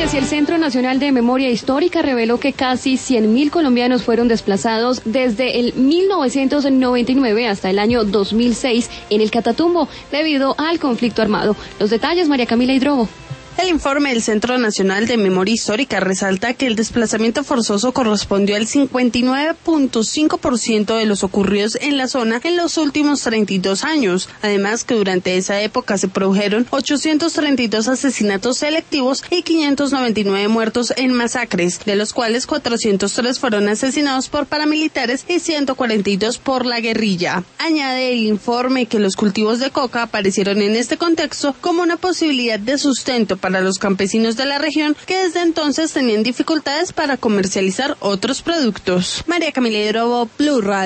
días y el Centro Nacional de Memoria Histórica reveló que casi 100.000 colombianos fueron desplazados desde el 1999 hasta el año 2006 en el Catatumbo debido al conflicto armado. Los detalles, María Camila Hidrobo. El informe del Centro Nacional de Memoria Histórica resalta que el desplazamiento forzoso correspondió al 59.5% de los ocurridos en la zona en los últimos 32 años. Además, que durante esa época se produjeron 832 asesinatos selectivos y 599 muertos en masacres, de los cuales 403 fueron asesinados por paramilitares y 142 por la guerrilla. Añade el informe que los cultivos de coca aparecieron en este contexto como una posibilidad de sustento para los campesinos de la región que desde entonces tenían dificultades para comercializar otros productos. María Camila Hidrobo, Blue Radio.